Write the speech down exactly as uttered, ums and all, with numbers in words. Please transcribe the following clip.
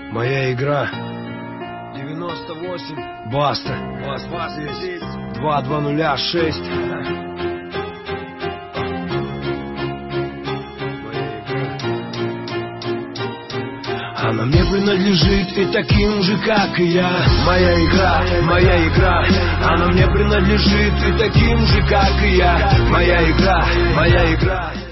Моя игра. девяносто восемь. Баста. Бас, бас, здесь. два два нуля шесть. Она мне принадлежит и таким же, как и я. Моя игра, моя игра. Она мне принадлежит и таким же, как и я. Моя игра, моя игра.